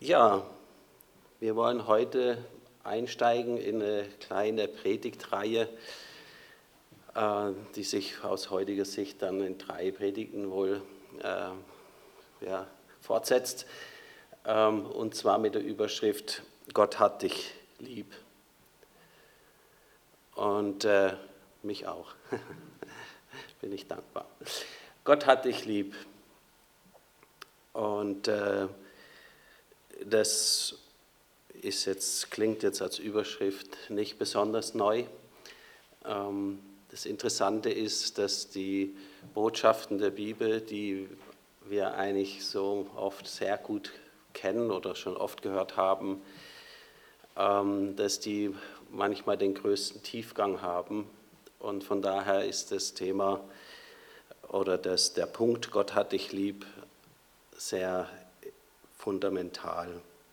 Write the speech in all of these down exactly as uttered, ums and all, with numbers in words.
Ja, wir wollen heute einsteigen in eine kleine Predigtreihe, äh, die sich aus heutiger Sicht dann in drei Predigten wohl äh, ja, fortsetzt, ähm, und zwar mit der Überschrift Gott hat dich lieb. Und äh, mich auch. Bin ich dankbar. Gott hat dich lieb. Und äh, das ist jetzt, klingt jetzt als Überschrift nicht besonders neu. Ähm, das Interessante ist, dass die Botschaften der Bibel, die wir eigentlich so oft sehr gut kennen oder schon oft gehört haben, ähm, dass die manchmal den größten Tiefgang haben. Und von daher ist das Thema oder das, der Punkt, Gott hat dich lieb, sehr fundamental.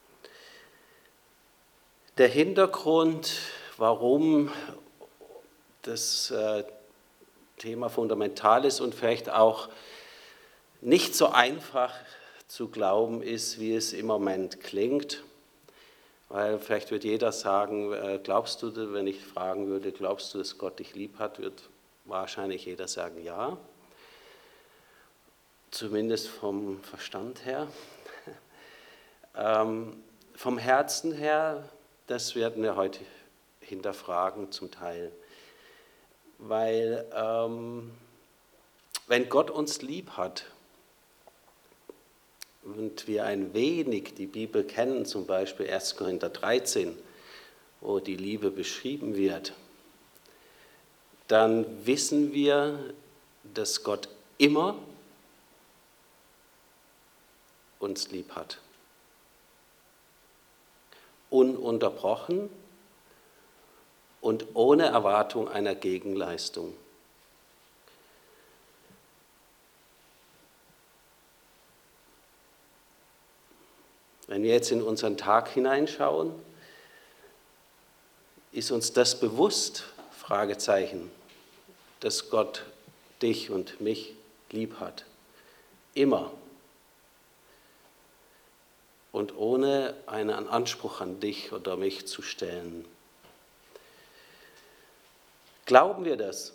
Der Hintergrund, warum das äh, Thema fundamental ist und vielleicht auch nicht so einfach zu glauben ist, wie es im Moment klingt, weil vielleicht wird jeder sagen, äh, glaubst du, wenn ich fragen würde, glaubst du, dass Gott dich lieb hat, wird wahrscheinlich jeder sagen, ja, zumindest vom Verstand her. ähm, vom Herzen her, das werden wir heute hinterfragen zum Teil, weil ähm, wenn Gott uns lieb hat und wir ein wenig die Bibel kennen, zum Beispiel erster Korinther dreizehn, wo die Liebe beschrieben wird, dann wissen wir, dass Gott immer uns lieb hat. Ununterbrochen und ohne Erwartung einer Gegenleistung. Wenn wir jetzt in unseren Tag hineinschauen, ist uns das bewusst, Fragezeichen, dass Gott dich und mich lieb hat. Immer. Und ohne einen Anspruch an dich oder mich zu stellen. Glauben wir das?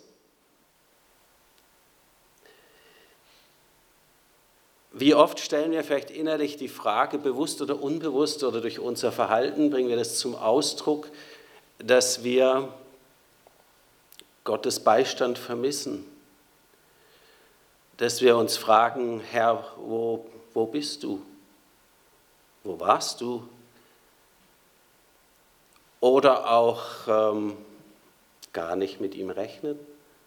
Wie oft stellen wir vielleicht innerlich die Frage, bewusst oder unbewusst oder durch unser Verhalten, bringen wir das zum Ausdruck, dass wir Gottes Beistand vermissen. Dass wir uns fragen, Herr, wo, wo bist du? Wo warst du? Oder auch ähm, gar nicht mit ihm rechnen.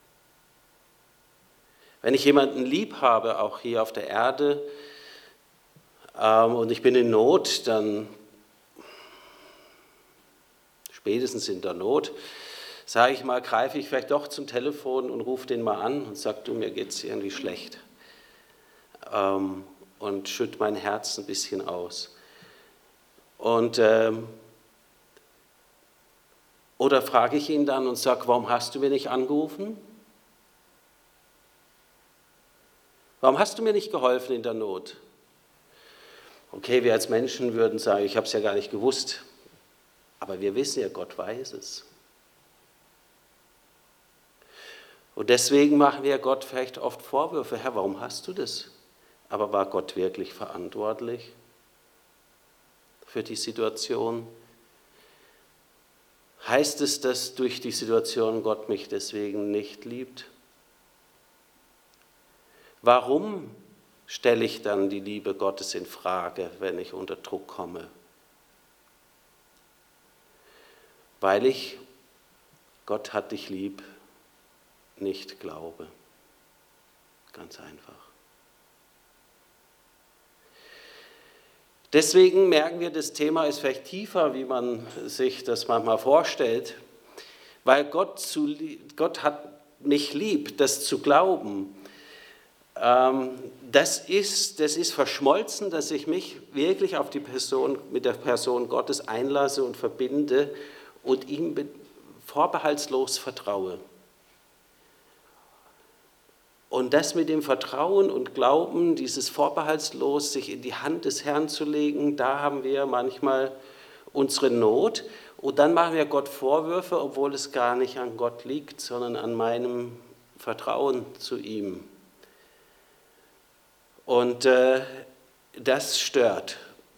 Wenn ich jemanden lieb habe, auch hier auf der Erde, ähm, und ich bin in Not, dann spätestens in der Not, sage ich mal, greife ich vielleicht doch zum Telefon und rufe den mal an und sage, du, mir geht es irgendwie schlecht. Ähm, und schütte mein Herz ein bisschen aus. Und, ähm, oder frage ich ihn dann und sage, warum hast du mir nicht angerufen? Warum hast du mir nicht geholfen in der Not? Okay, wir als Menschen würden sagen, ich habe es ja gar nicht gewusst. Aber wir wissen ja, Gott weiß es. Und deswegen machen wir Gott vielleicht oft Vorwürfe. Herr, warum hast du das? Aber war Gott wirklich verantwortlich für die Situation? Heißt es, dass durch die Situation Gott mich deswegen nicht liebt? Warum stelle ich dann die Liebe Gottes in Frage, wenn ich unter Druck komme? Weil ich, Gott hat dich lieb, nicht glaube. Ganz einfach. Deswegen merken wir, das Thema ist vielleicht tiefer, wie man sich das manchmal vorstellt, weil Gott, zu, Gott hat mich lieb, das zu glauben. Ähm, das ist, das ist verschmolzen, dass ich mich wirklich auf die Person, mit der Person Gottes einlasse und verbinde und ihm vorbehaltslos vertraue. Und das mit dem Vertrauen und Glauben, dieses vorbehaltslos sich in die Hand des Herrn zu legen, da haben wir manchmal unsere Not. Und dann machen wir Gott Vorwürfe, obwohl es gar nicht an Gott liegt, sondern an meinem Vertrauen zu ihm. Und äh, das stört,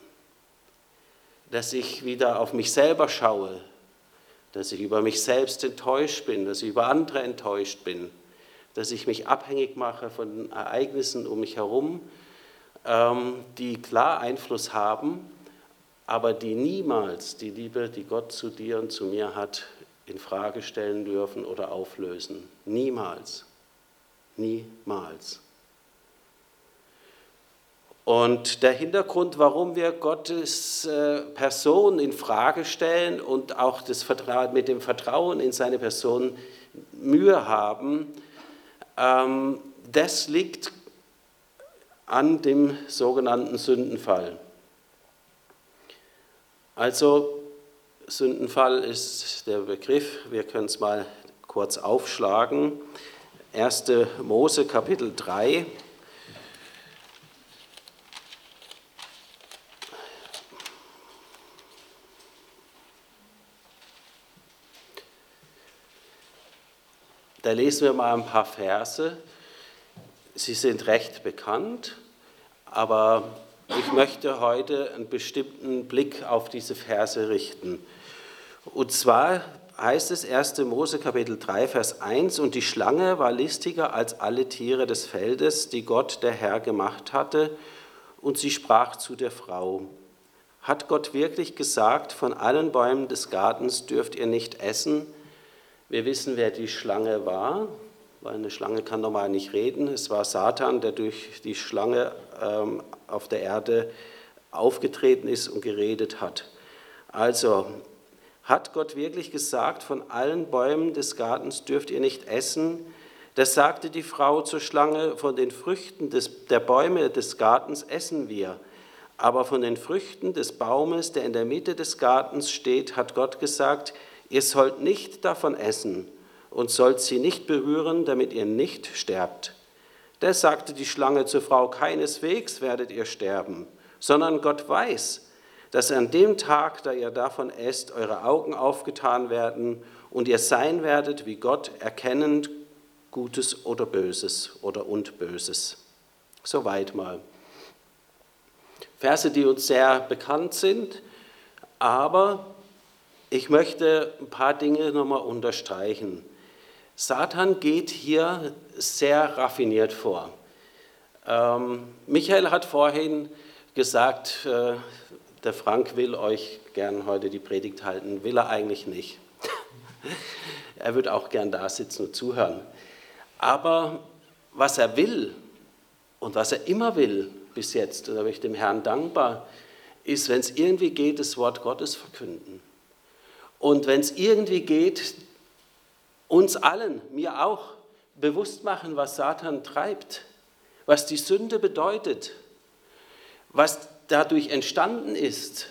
dass ich wieder auf mich selber schaue, dass ich über mich selbst enttäuscht bin, dass ich über andere enttäuscht bin, dass ich mich abhängig mache von Ereignissen um mich herum, ähm, die klar Einfluss haben, aber die niemals die Liebe, die Gott zu dir und zu mir hat, in Frage stellen dürfen oder auflösen. Niemals. Niemals. Und der Hintergrund, warum wir Gottes äh, Person in Frage stellen und auch das Vertrauen, mit dem Vertrauen in seine Person Mühe haben, ähm, das liegt an dem sogenannten Sündenfall. Also Sündenfall ist der Begriff, wir können es mal kurz aufschlagen. erster Mose Kapitel drei. Da lesen wir mal ein paar Verse. Sie sind recht bekannt, aber ich möchte heute einen bestimmten Blick auf diese Verse richten. Und zwar heißt es erster Mose Kapitel drei, Vers eins, und die Schlange war listiger als alle Tiere des Feldes, die Gott, der Herr, gemacht hatte, und sie sprach zu der Frau: Hat Gott wirklich gesagt, von allen Bäumen des Gartens dürft ihr nicht essen? Wir wissen, wer die Schlange war, weil eine Schlange kann normal nicht reden. Es war Satan, der durch die Schlange ähm, auf der Erde aufgetreten ist und geredet hat. Also, hat Gott wirklich gesagt, von allen Bäumen des Gartens dürft ihr nicht essen? Das sagte die Frau zur Schlange, von den Früchten des, der Bäume des Gartens essen wir. Aber von den Früchten des Baumes, der in der Mitte des Gartens steht, hat Gott gesagt, ihr sollt nicht davon essen und sollt sie nicht berühren, damit ihr nicht sterbt. Da sagte die Schlange zur Frau, keineswegs werdet ihr sterben, sondern Gott weiß, dass an dem Tag, da ihr davon esst, eure Augen aufgetan werden und ihr sein werdet wie Gott, erkennend Gutes oder Böses oder und Böses. Soweit mal. Verse, die uns sehr bekannt sind, aber ich möchte ein paar Dinge nochmal unterstreichen. Satan geht hier sehr raffiniert vor. Ähm, Michael hat vorhin gesagt, äh, der Frank will euch gern heute die Predigt halten, will er eigentlich nicht. Er wird auch gern da sitzen und zuhören. Aber was er will und was er immer will bis jetzt, und da bin ich dem Herrn dankbar, ist, wenn es irgendwie geht, das Wort Gottes verkünden. Und wenn es irgendwie geht, uns allen, mir auch, bewusst machen, was Satan treibt, was die Sünde bedeutet, was dadurch entstanden ist.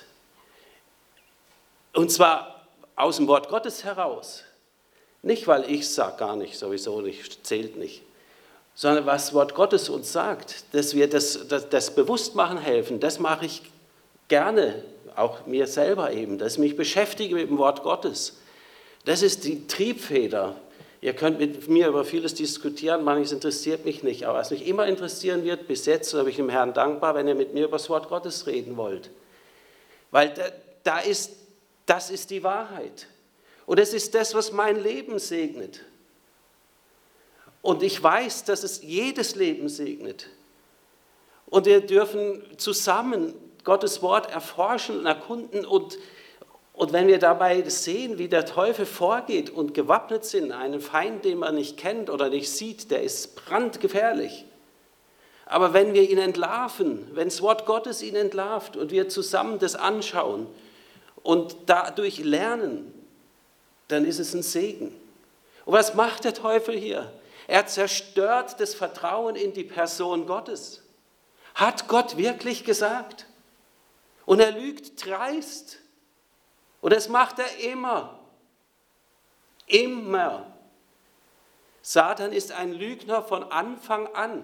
Und zwar aus dem Wort Gottes heraus. Nicht, weil ich es sage, gar nicht, sowieso nicht, zählt nicht. Sondern was das Wort Gottes uns sagt, dass wir das, das, das Bewusstmachen helfen, das mache ich gerne. Auch mir selber eben, dass ich mich beschäftige mit dem Wort Gottes. Das ist die Triebfeder. Ihr könnt mit mir über vieles diskutieren, manches interessiert mich nicht, aber was mich immer interessieren wird, bis jetzt, da bin ich dem Herrn dankbar, wenn ihr mit mir über das Wort Gottes reden wollt. Weil da, da ist, das ist die Wahrheit. Und es ist das, was mein Leben segnet. Und ich weiß, dass es jedes Leben segnet. Und wir dürfen zusammen Gottes Wort erforschen und erkunden und, und wenn wir dabei sehen, wie der Teufel vorgeht und gewappnet sind, einen Feind, den man nicht kennt oder nicht sieht, der ist brandgefährlich. Aber wenn wir ihn entlarven, wenn das Wort Gottes ihn entlarvt und wir zusammen das anschauen und dadurch lernen, dann ist es ein Segen. Und was macht der Teufel hier? Er zerstört das Vertrauen in die Person Gottes. Hat Gott wirklich gesagt? Und er lügt dreist. Und das macht er immer. Immer. Satan ist ein Lügner von Anfang an.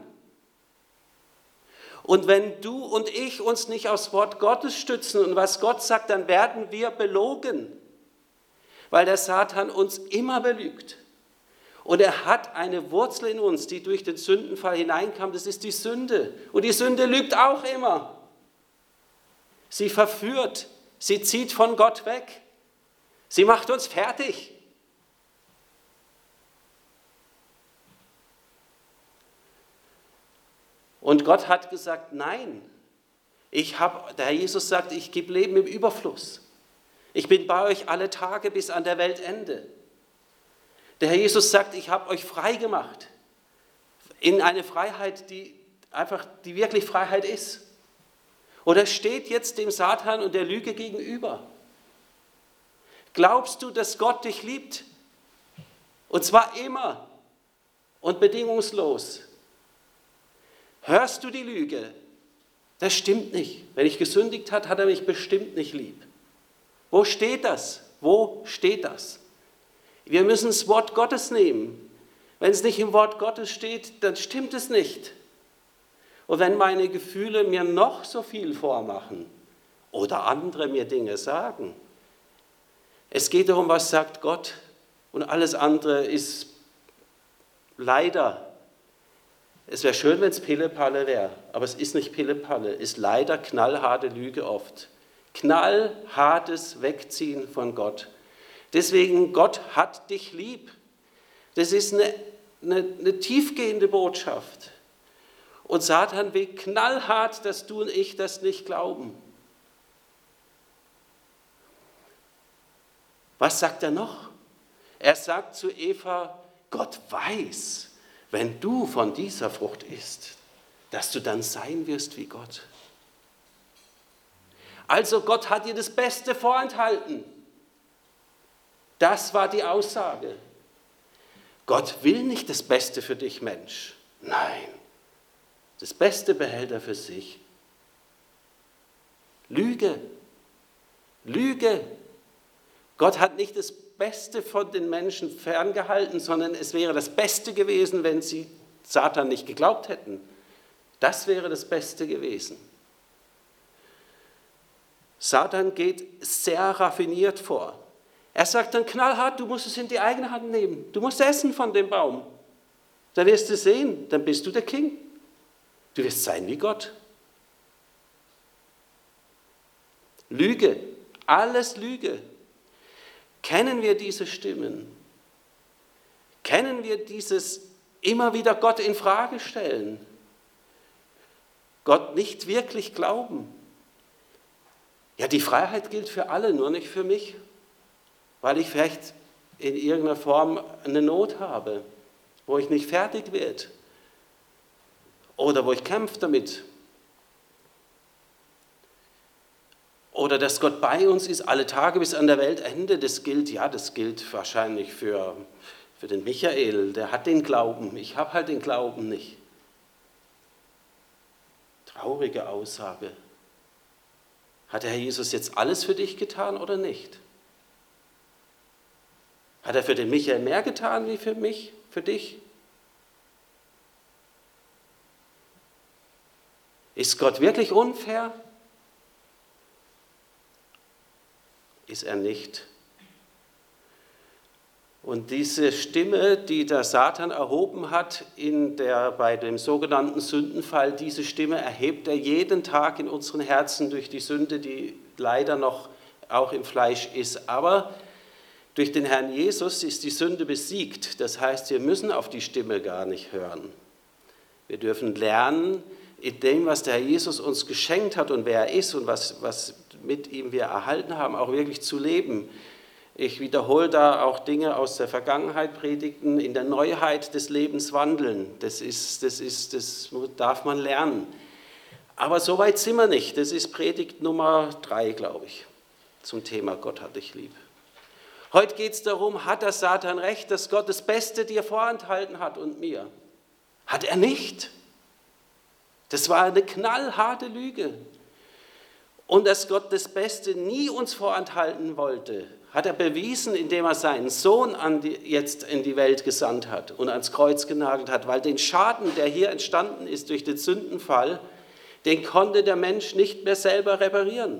Und wenn du und ich uns nicht aufs Wort Gottes stützen und was Gott sagt, dann werden wir belogen, weil der Satan uns immer belügt. Und er hat eine Wurzel in uns, die durch den Sündenfall hineinkam, das ist die Sünde. Und die Sünde lügt auch immer. Sie verführt, sie zieht von Gott weg, sie macht uns fertig. Und Gott hat gesagt, nein, ich hab, der Herr Jesus sagt, ich gebe Leben im Überfluss. Ich bin bei euch alle Tage bis an der Weltende. Der Herr Jesus sagt, ich habe euch frei gemacht. In eine Freiheit, die einfach, die wirklich Freiheit ist. Oder steht jetzt dem Satan und der Lüge gegenüber. Glaubst du, dass Gott dich liebt? Und zwar immer und bedingungslos. Hörst du die Lüge? Das stimmt nicht. Wenn ich gesündigt habe, hat er mich bestimmt nicht lieb. Wo steht das? Wo steht das? Wir müssen das Wort Gottes nehmen. Wenn es nicht im Wort Gottes steht, dann stimmt es nicht. Und wenn meine Gefühle mir noch so viel vormachen oder andere mir Dinge sagen, es geht darum, was sagt Gott, und alles andere ist leider. Es wäre schön, wenn es Pille-Palle wäre, aber es ist nicht Pille-Palle, es ist leider knallharte Lüge oft. Knallhartes Wegziehen von Gott. Deswegen, Gott hat dich lieb. Das ist eine, eine, eine tiefgehende Botschaft. Und Satan will knallhart, dass du und ich das nicht glauben. Was sagt er noch? Er sagt zu Eva, Gott weiß, wenn du von dieser Frucht isst, dass du dann sein wirst wie Gott. Also Gott hat dir das Beste vorenthalten. Das war die Aussage. Gott will nicht das Beste für dich, Mensch. Nein, das Beste behält er für sich. Lüge, Lüge. Gott hat nicht das Beste von den Menschen ferngehalten, sondern es wäre das Beste gewesen, wenn sie Satan nicht geglaubt hätten. Das wäre das Beste gewesen. Satan geht sehr raffiniert vor. Er sagt dann knallhart, du musst es in die eigene Hand nehmen. Du musst essen von dem Baum. Dann wirst du sehen, dann bist du der King. Du wirst sein wie Gott. Lüge, alles Lüge. Kennen wir diese Stimmen? Kennen wir dieses immer wieder Gott in Frage stellen? Gott nicht wirklich glauben? Ja, die Freiheit gilt für alle, nur nicht für mich, weil ich vielleicht in irgendeiner Form eine Not habe, wo ich nicht fertig werde oder wo ich kämpfe damit. Oder dass Gott bei uns ist, alle Tage bis an der Weltende, das gilt, ja, das gilt wahrscheinlich für, für den Michael, der hat den Glauben, ich habe halt den Glauben nicht. Traurige Aussage. Hat der Herr Jesus jetzt alles für dich getan oder nicht? Hat er für den Michael mehr getan wie für mich, für dich? Ist Gott wirklich unfair? Ist er nicht. Und diese Stimme, die der Satan erhoben hat in der, bei dem sogenannten Sündenfall, diese Stimme erhebt er jeden Tag in unseren Herzen durch die Sünde, die leider noch auch im Fleisch ist. Aber durch den Herrn Jesus ist die Sünde besiegt. Das heißt, wir müssen auf die Stimme gar nicht hören. Wir dürfen lernen, in dem, was der Herr Jesus uns geschenkt hat und wer er ist und was, was mit ihm wir erhalten haben, auch wirklich zu leben. Ich wiederhole da auch Dinge aus der Vergangenheit, Predigten, in der Neuheit des Lebens wandeln. Das ist, das ist, das darf man lernen. Aber so weit sind wir nicht. Das ist Predigt Nummer drei, glaube ich, zum Thema Gott hat dich lieb. Heute geht es darum, hat der Satan recht, dass Gott das Beste dir vorenthalten hat und mir? Hat er nicht? Das war eine knallharte Lüge. Und dass Gott das Beste nie uns vorenthalten wollte, hat er bewiesen, indem er seinen Sohn an die, jetzt in die Welt gesandt hat und ans Kreuz genagelt hat, weil den Schaden, der hier entstanden ist durch den Sündenfall, den konnte der Mensch nicht mehr selber reparieren.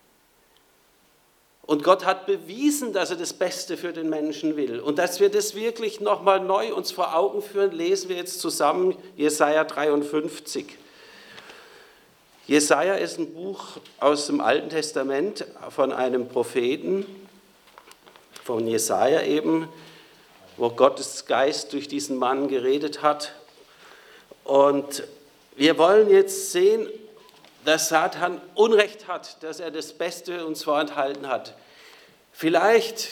Und Gott hat bewiesen, dass er das Beste für den Menschen will. Und dass wir das wirklich nochmal neu uns vor Augen führen, lesen wir jetzt zusammen Jesaja dreiundfünfzig. Jesaja ist ein Buch aus dem Alten Testament von einem Propheten, von Jesaja eben, wo Gottes Geist durch diesen Mann geredet hat. Und wir wollen jetzt sehen, dass Satan Unrecht hat, dass er das Beste uns vorenthalten hat. Vielleicht,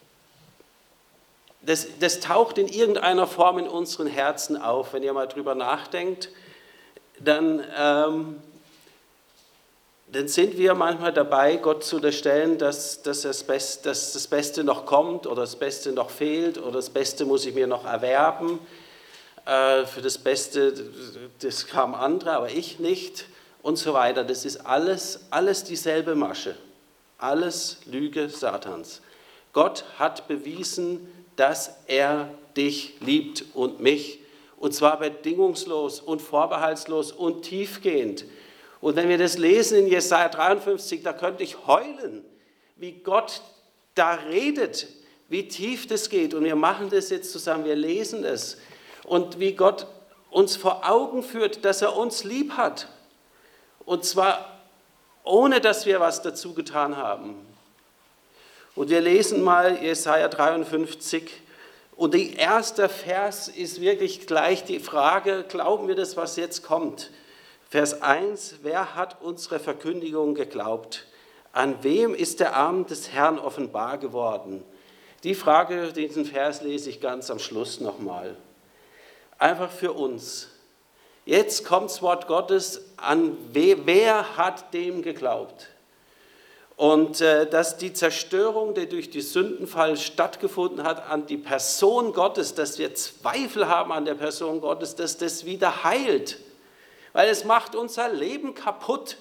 das, das taucht in irgendeiner Form in unseren Herzen auf. Wenn ihr mal drüber nachdenkt, dann, ähm, dann sind wir manchmal dabei, Gott zu unterstellen, dass, dass, das Beste, dass das Beste noch kommt oder das Beste noch fehlt oder das Beste muss ich mir noch erwerben. Äh, für das Beste, das kam andere, aber ich nicht. Und so weiter. Das ist alles, alles dieselbe Masche. Alles Lüge Satans. Gott hat bewiesen, dass er dich liebt und mich. Und zwar bedingungslos und vorbehaltslos und tiefgehend. Und wenn wir das lesen in Jesaja dreiundfünfzig, da könnte ich heulen, wie Gott da redet, wie tief das geht. Und wir machen das jetzt zusammen, wir lesen es. Und wie Gott uns vor Augen führt, dass er uns lieb hat. Und zwar ohne, dass wir was dazu getan haben. Und wir lesen mal Jesaja dreiundfünfzig. Und der erste Vers ist wirklich gleich die Frage, glauben wir das, was jetzt kommt? Vers eins, wer hat unsere Verkündigung geglaubt? An wem ist der Arm des Herrn offenbar geworden? Die Frage, diesen Vers lese ich ganz am Schluss nochmal. Einfach für uns. Jetzt kommt das Wort Gottes an, wer hat dem geglaubt? Und äh, dass die Zerstörung, die durch den Sündenfall stattgefunden hat, an die Person Gottes, dass wir Zweifel haben an der Person Gottes, dass das wieder heilt, weil es macht unser Leben kaputt.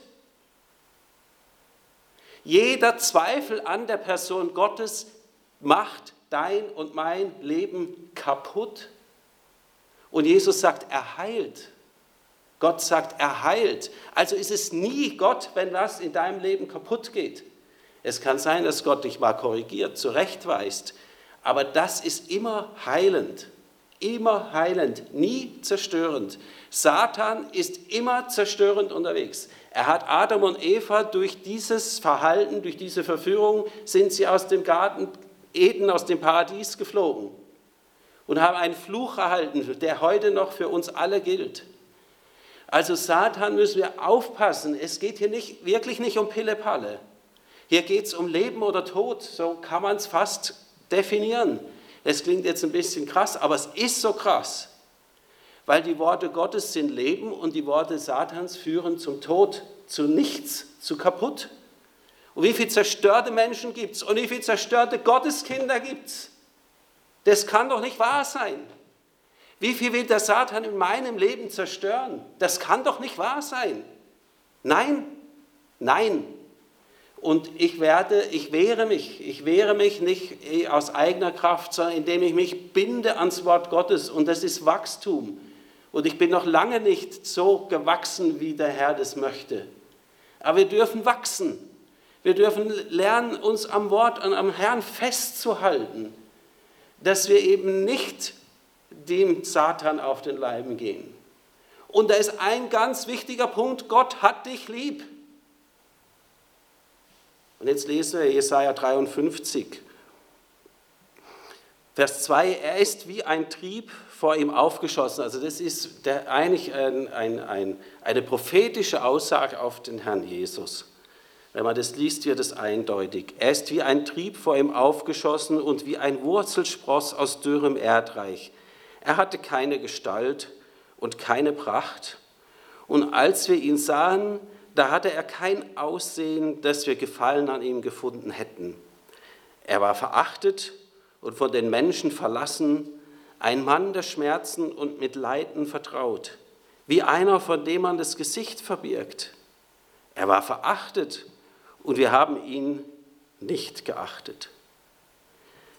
Jeder Zweifel an der Person Gottes macht dein und mein Leben kaputt. Und Jesus sagt, er heilt. Gott sagt, er heilt. Also ist es nie Gott, wenn was in deinem Leben kaputt geht. Es kann sein, dass Gott dich mal korrigiert, zurechtweist, aber das ist immer heilend. Immer heilend, nie zerstörend. Satan ist immer zerstörend unterwegs. Er hat Adam und Eva durch dieses Verhalten, durch diese Verführung, sind sie aus dem Garten Eden, aus dem Paradies geflogen und haben einen Fluch erhalten, der heute noch für uns alle gilt. Also Satan müssen wir aufpassen. Es geht hier nicht, wirklich nicht um Pille-Palle. Hier geht es um Leben oder Tod. So kann man es fast definieren. Es klingt jetzt ein bisschen krass, aber es ist so krass. Weil die Worte Gottes sind Leben und die Worte Satans führen zum Tod, zu nichts, zu kaputt. Und wie viele zerstörte Menschen gibt es und wie viele zerstörte Gotteskinder gibt es? Das kann doch nicht wahr sein. Wie viel will der Satan in meinem Leben zerstören? Das kann doch nicht wahr sein. Nein, nein. Und ich werde, ich wehre mich, ich wehre mich nicht aus eigener Kraft, sondern indem ich mich binde ans Wort Gottes. Und das ist Wachstum. Und ich bin noch lange nicht so gewachsen, wie der Herr das möchte. Aber wir dürfen wachsen. Wir dürfen lernen, uns am Wort und am Herrn festzuhalten, dass wir eben nicht dem Satan auf den Leim gehen. Und da ist ein ganz wichtiger Punkt, Gott hat dich lieb. Und jetzt lesen wir Jesaja dreiundfünfzig, Vers zwei, er ist wie ein Trieb vor ihm aufgeschossen. Also das ist der, eigentlich ein, ein, ein, eine prophetische Aussage auf den Herrn Jesus. Wenn man das liest, wird es eindeutig. Er ist wie ein Trieb vor ihm aufgeschossen und wie ein Wurzelspross aus dürrem Erdreich. Er hatte keine Gestalt und keine Pracht. Und als wir ihn sahen, da hatte er kein Aussehen, dass wir Gefallen an ihm gefunden hätten. Er war verachtet und von den Menschen verlassen, ein Mann der Schmerzen und mit Leiden vertraut, wie einer, von dem man das Gesicht verbirgt. Er war verachtet und wir haben ihn nicht geachtet.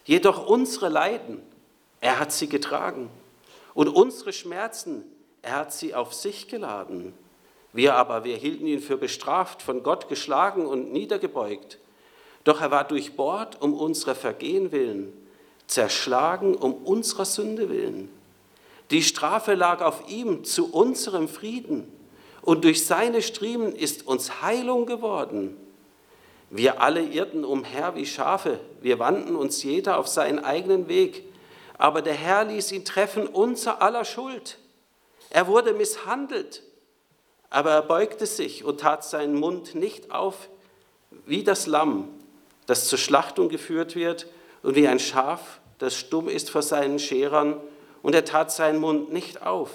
Jedoch unsere Leiden, er hat sie getragen. Und unsere Schmerzen, er hat sie auf sich geladen. Wir aber, wir hielten ihn für bestraft, von Gott geschlagen und niedergebeugt. Doch er war durchbohrt um unserer Vergehen willen, zerschlagen um unserer Sünde willen. Die Strafe lag auf ihm zu unserem Frieden, und durch seine Striemen ist uns Heilung geworden. Wir alle irrten umher wie Schafe, wir wandten uns jeder auf seinen eigenen Weg, aber der Herr ließ ihn treffen unser aller Schuld. Er wurde misshandelt, aber er beugte sich und tat seinen Mund nicht auf wie das Lamm, das zur Schlachtung geführt wird, und wie ein Schaf, das stumm ist vor seinen Scherern, und er tat seinen Mund nicht auf.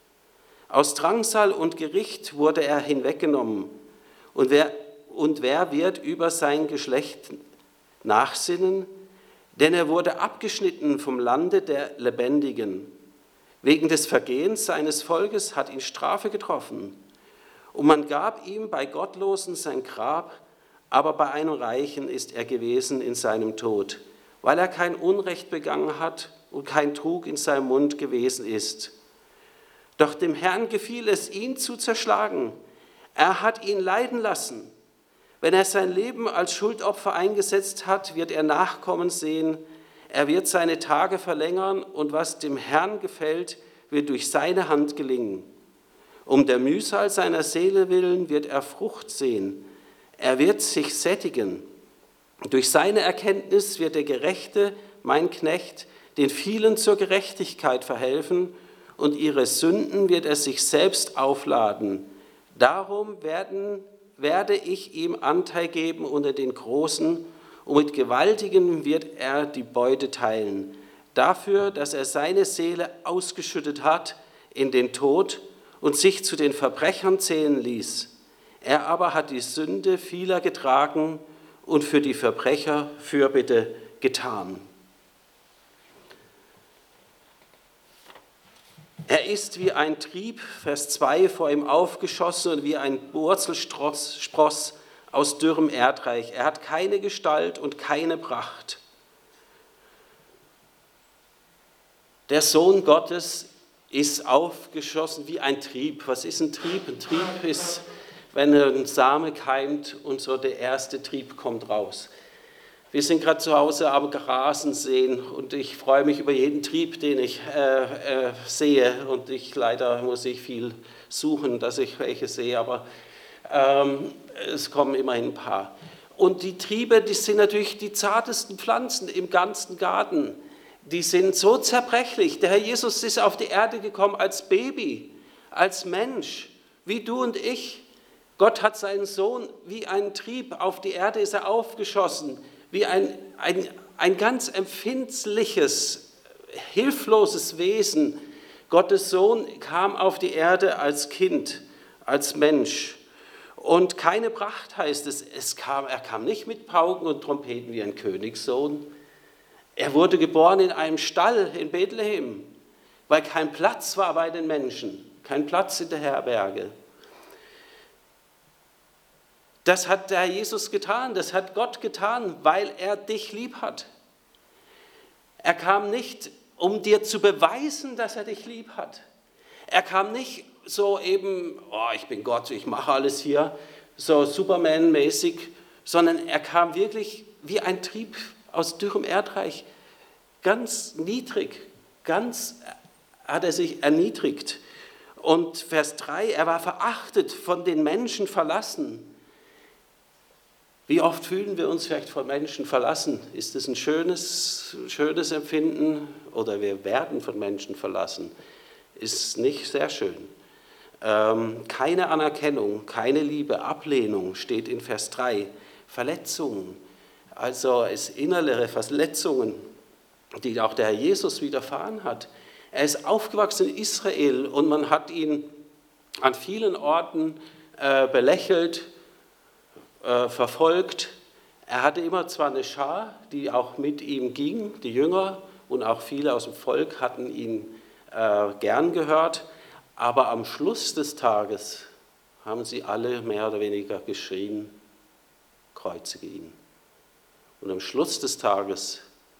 Aus Drangsal und Gericht wurde er hinweggenommen, und wer, und wer wird über sein Geschlecht nachsinnen? Denn er wurde abgeschnitten vom Lande der Lebendigen. Wegen des Vergehens seines Volkes hat ihn Strafe getroffen. Und man gab ihm bei Gottlosen sein Grab, aber bei einem Reichen ist er gewesen in seinem Tod, weil er kein Unrecht begangen hat und kein Trug in seinem Mund gewesen ist. Doch dem Herrn gefiel es, ihn zu zerschlagen. Er hat ihn leiden lassen. Wenn er sein Leben als Schuldopfer eingesetzt hat, wird er Nachkommen sehen. Er wird seine Tage verlängern, und was dem Herrn gefällt, wird durch seine Hand gelingen. Um der Mühsal seiner Seele willen wird er Frucht sehen. Er wird sich sättigen. Durch seine Erkenntnis wird der Gerechte, mein Knecht, den vielen zur Gerechtigkeit verhelfen, und ihre Sünden wird er sich selbst aufladen. Darum werden, werde ich ihm Anteil geben unter den Großen, und mit Gewaltigen wird er die Beute teilen. Dafür, dass er seine Seele ausgeschüttet hat in den Tod und sich zu den Verbrechern zählen ließ. Er aber hat die Sünde vieler getragen und für die Verbrecher Fürbitte getan. Er ist wie ein Trieb, Vers zwei, vor ihm aufgeschossen, und wie ein Wurzelspross aus dürrem Erdreich. Er hat keine Gestalt und keine Pracht. Der Sohn Gottes ist aufgeschossen wie ein Trieb. Was ist ein Trieb? Ein Trieb ist, wenn ein Same keimt und so der erste Trieb kommt raus. Wir sind gerade zu Hause am Rasen sehen, und ich freue mich über jeden Trieb, den ich äh, äh, sehe. Und ich leider muss ich viel suchen, dass ich welche sehe, aber ähm, es kommen immerhin ein paar. Und die Triebe, die sind natürlich die zartesten Pflanzen im ganzen Garten. Die sind so zerbrechlich. Der Herr Jesus ist auf die Erde gekommen als Baby, als Mensch, wie du und ich. Gott hat seinen Sohn wie einen Trieb, auf die Erde ist er aufgeschossen, wie ein, ein, ein ganz empfindliches, hilfloses Wesen. Gottes Sohn kam auf die Erde als Kind, als Mensch. Und keine Pracht heißt es, es kam, er kam nicht mit Pauken und Trompeten wie ein Königssohn. Er wurde geboren in einem Stall in Bethlehem, weil kein Platz war bei den Menschen, kein Platz in der Herberge. Das hat der Herr Jesus getan, das hat Gott getan, weil er dich lieb hat. Er kam nicht, um dir zu beweisen, dass er dich lieb hat. Er kam nicht so eben, oh, ich bin Gott, ich mache alles hier, so Superman-mäßig, sondern er kam wirklich wie ein Trieb aus dürrem Erdreich, ganz niedrig, ganz hat er sich erniedrigt. Und Vers drei, er war verachtet, von den Menschen verlassen. Wie oft fühlen wir uns vielleicht von Menschen verlassen? Ist es ein schönes, schönes Empfinden, oder wir werden von Menschen verlassen? Ist nicht sehr schön. Ähm, keine Anerkennung, keine Liebe, Ablehnung steht in Vers drei. Verletzungen, also es innere Verletzungen, die auch der Herr Jesus widerfahren hat. Er ist aufgewachsen in Israel, und man hat ihn an vielen Orten äh, belächelt, äh, verfolgt. Er hatte immer zwar eine Schar, die auch mit ihm ging, die Jünger, und auch viele aus dem Volk hatten ihn äh, gern gehört, aber am Schluss des Tages haben sie alle mehr oder weniger geschrien, kreuzige ihn. Und am Schluss des Tages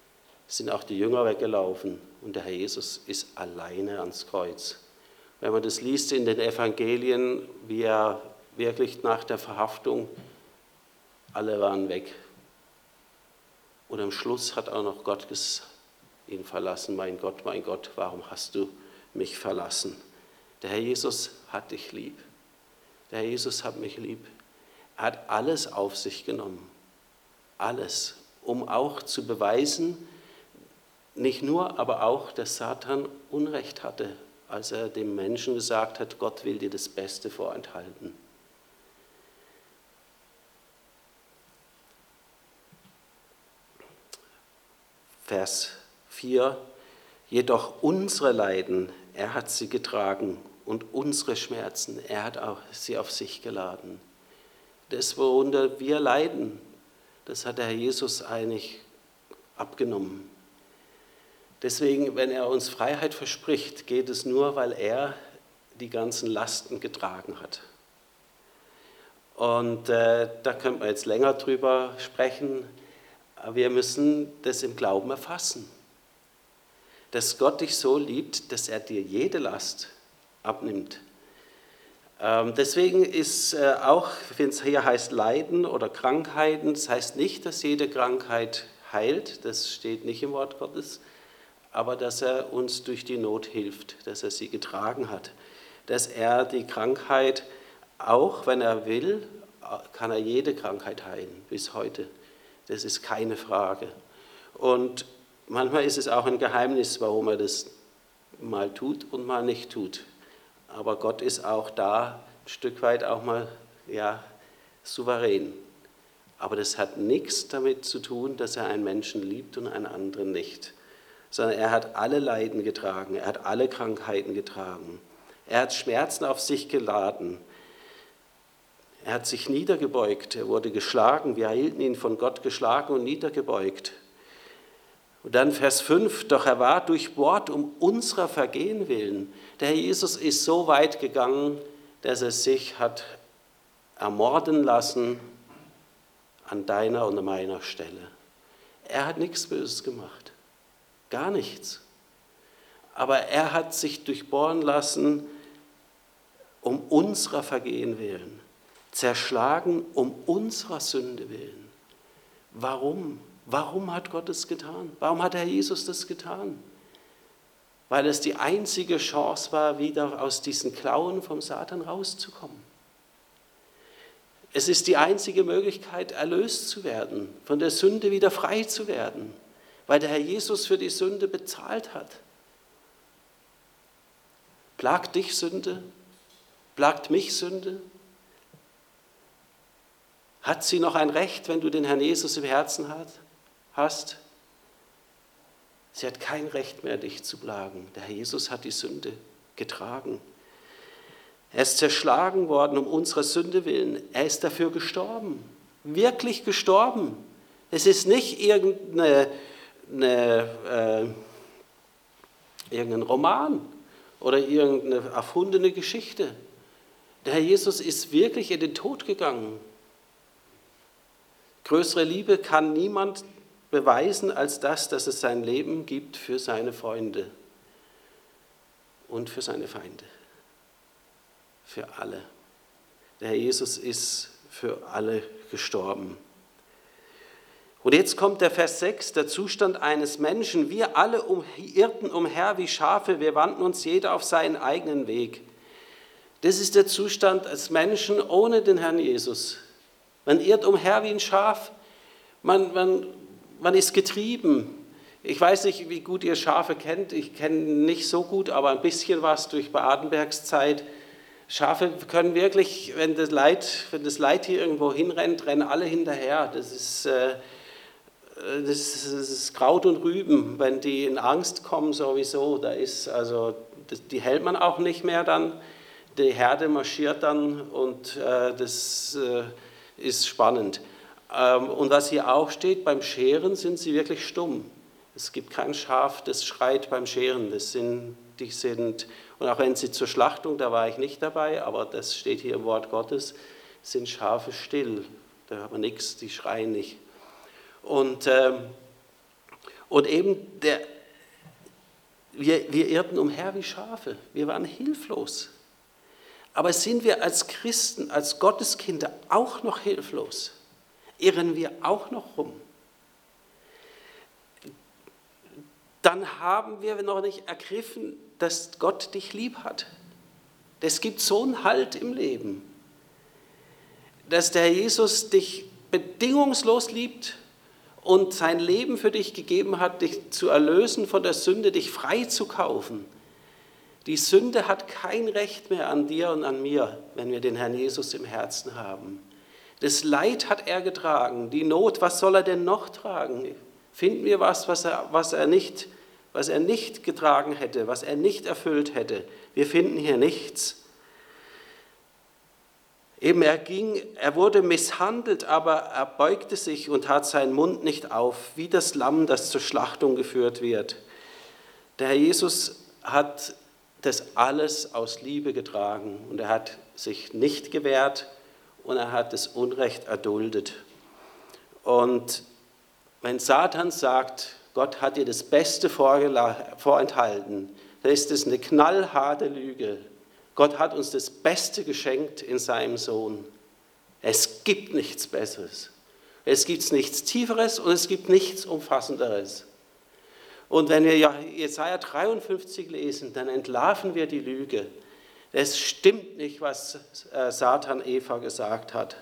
sind auch die Jünger weggelaufen und der Herr Jesus ist alleine ans Kreuz. Wenn man das liest in den Evangelien, wie er wirklich nach der Verhaftung, alle waren weg. Und am Schluss hat auch noch Gott ihn verlassen. Mein Gott, mein Gott, warum hast du mich verlassen? Der Herr Jesus hat dich lieb. Der Herr Jesus hat mich lieb. Er hat alles auf sich genommen. Alles, um auch zu beweisen, nicht nur, aber auch, dass Satan Unrecht hatte, als er dem Menschen gesagt hat, Gott will dir das Beste vorenthalten. Vers vier, jedoch unsere Leiden, er hat sie getragen und unsere Schmerzen, er hat auch sie auf sich geladen. Das, worunter wir leiden, das hat der Herr Jesus eigentlich abgenommen. Deswegen, wenn er uns Freiheit verspricht, geht es nur, weil er die ganzen Lasten getragen hat. Und äh, da könnte man jetzt länger drüber sprechen. Aber wir müssen das im Glauben erfassen, dass Gott dich so liebt, dass er dir jede Last abnimmt. Ähm, deswegen ist äh, auch, wenn es hier heißt Leiden oder Krankheiten, das heißt nicht, dass jede Krankheit heilt, das steht nicht im Wort Gottes, aber dass er uns durch die Not hilft, dass er sie getragen hat, dass er die Krankheit, auch wenn er will, kann er jede Krankheit heilen, bis heute. Das ist keine Frage. Und manchmal ist es auch ein Geheimnis, warum er das mal tut und mal nicht tut. Aber Gott ist auch da ein Stück weit auch mal ja, souverän. Aber das hat nichts damit zu tun, dass er einen Menschen liebt und einen anderen nicht. Sondern er hat alle Leiden getragen, er hat alle Krankheiten getragen. Er hat Schmerzen auf sich geladen. Er hat sich niedergebeugt, er wurde geschlagen, wir hielten ihn von Gott geschlagen und niedergebeugt. Und dann Vers fünf, doch er war durchbohrt um unserer Vergehen willen. Der Herr Jesus ist so weit gegangen, dass er sich hat ermorden lassen an deiner und meiner Stelle. Er hat nichts Böses gemacht, gar nichts. Aber er hat sich durchbohren lassen um unserer Vergehen willen. Zerschlagen um unserer Sünde willen. Warum? Warum hat Gott es getan? Warum hat Herr Jesus das getan? Weil es die einzige Chance war, wieder aus diesen Klauen vom Satan rauszukommen. Es ist die einzige Möglichkeit, erlöst zu werden, von der Sünde wieder frei zu werden, weil der Herr Jesus für die Sünde bezahlt hat. Plagt dich Sünde? Plagt mich Sünde? Hat sie noch ein Recht, wenn du den Herrn Jesus im Herzen hast? Sie hat kein Recht mehr, dich zu plagen. Der Herr Jesus hat die Sünde getragen. Er ist zerschlagen worden um unsere Sünde willen. Er ist dafür gestorben. Wirklich gestorben. Es ist nicht irgendeine, eine, äh, irgendein Roman oder irgendeine erfundene Geschichte. Der Herr Jesus ist wirklich in den Tod gegangen. Größere Liebe kann niemand beweisen als das, dass es sein Leben gibt für seine Freunde und für seine Feinde. Für alle. Der Herr Jesus ist für alle gestorben. Und jetzt kommt der Vers sechs, der Zustand eines Menschen. Wir alle um, irrten umher wie Schafe, wir wandten uns jeder auf seinen eigenen Weg. Das ist der Zustand als Menschen ohne den Herrn Jesus. Man irrt umher wie ein Schaf, man, man, man ist getrieben. Ich weiß nicht, wie gut ihr Schafe kennt, ich kenne nicht so gut, aber ein bisschen was durch Badenbergs Zeit. Schafe können wirklich, wenn das, Leit, wenn das Leittier irgendwo hinrennt, rennen alle hinterher. Das ist, äh, das, ist, das ist Kraut und Rüben, wenn die in Angst kommen sowieso. Da ist, also, das, die hält man auch nicht mehr dann. Die Herde marschiert dann und äh, das... Äh, ist spannend. Und was hier auch steht, beim Scheren sind sie wirklich stumm. Es gibt kein Schaf, das schreit beim Scheren. Das sind, die sind, und auch wenn sie zur Schlachtung, da war ich nicht dabei, aber das steht hier im Wort Gottes, sind Schafe still. Da hat man nichts, die schreien nicht. Und, Und eben, der, wir, wir irrten umher wie Schafe, wir waren hilflos. Aber sind wir als Christen, als Gotteskinder auch noch hilflos? Irren wir auch noch rum? Dann haben wir noch nicht ergriffen, dass Gott dich lieb hat. Es gibt so einen Halt im Leben, dass der Herr Jesus dich bedingungslos liebt und sein Leben für dich gegeben hat, dich zu erlösen von der Sünde, dich frei zu kaufen. Die Sünde hat kein Recht mehr an dir und an mir, wenn wir den Herrn Jesus im Herzen haben. Das Leid hat er getragen, die Not, was soll er denn noch tragen? Finden wir was, was er, was er nicht, was er nicht getragen hätte, was er nicht erfüllt hätte? Wir finden hier nichts. Eben er ging, er wurde misshandelt, aber er beugte sich und tat seinen Mund nicht auf, wie das Lamm, das zur Schlachtung geführt wird. Der Herr Jesus hat das alles aus Liebe getragen und er hat sich nicht gewehrt und er hat das Unrecht erduldet. Und wenn Satan sagt, Gott hat dir das Beste vorenthalten, dann ist das eine knallharte Lüge. Gott hat uns das Beste geschenkt in seinem Sohn. Es gibt nichts Besseres. Es gibt nichts Tieferes und es gibt nichts Umfassenderes. Und wenn wir Jesaja dreiundfünfzig lesen, dann entlarven wir die Lüge. Es stimmt nicht, was Satan Eva gesagt hat.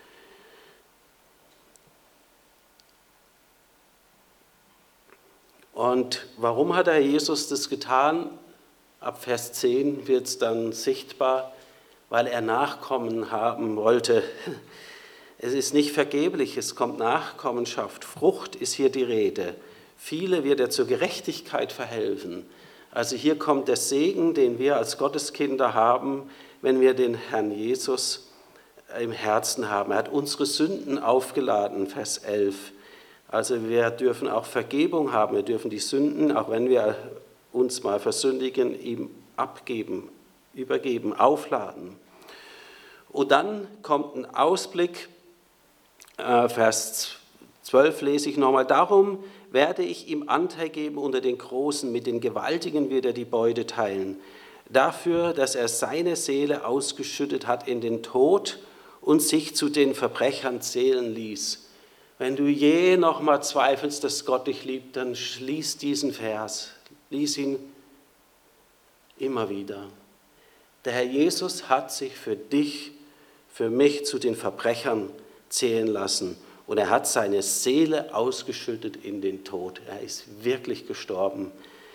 Und warum hat der Jesus das getan? Ab Vers zehn wird es dann sichtbar, weil er Nachkommen haben wollte. Es ist nicht vergeblich, es kommt Nachkommenschaft. Frucht ist hier die Rede. Viele wird er zur Gerechtigkeit verhelfen. Also hier kommt der Segen, den wir als Gotteskinder haben, wenn wir den Herrn Jesus im Herzen haben. Er hat unsere Sünden aufgeladen, Vers elf. Also wir dürfen auch Vergebung haben, wir dürfen die Sünden, auch wenn wir uns mal versündigen, ihm abgeben, übergeben, aufladen. Und dann kommt ein Ausblick, äh, Vers zwölf lese ich nochmal, darum werde ich ihm Anteil geben unter den Großen, mit den Gewaltigen wird er die Beute teilen, dafür, dass er seine Seele ausgeschüttet hat in den Tod und sich zu den Verbrechern zählen ließ. Wenn du je noch mal zweifelst, dass Gott dich liebt, dann schließ diesen Vers, lies ihn immer wieder. Der Herr Jesus hat sich für dich, für mich zu den Verbrechern zählen lassen und er hat seine Seele ausgeschüttet in den Tod. Er ist wirklich gestorben.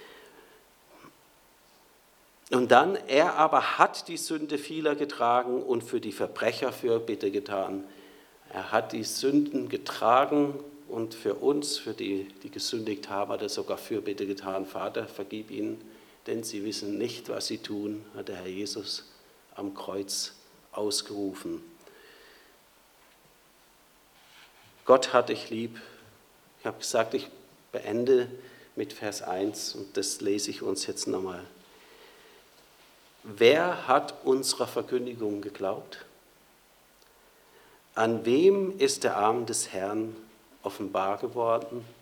Und dann, er aber hat die Sünde vieler getragen und für die Verbrecher Fürbitte getan. Er hat die Sünden getragen und für uns, für die, die gesündigt haben, hat er sogar Fürbitte getan. Vater, vergib ihnen, denn sie wissen nicht, was sie tun, hat der Herr Jesus am Kreuz ausgerufen. Gott hat dich lieb. Ich habe gesagt, ich beende mit Vers eins und das lese ich uns jetzt nochmal. Wer hat unserer Verkündigung geglaubt? An wem ist der Arm des Herrn offenbar geworden?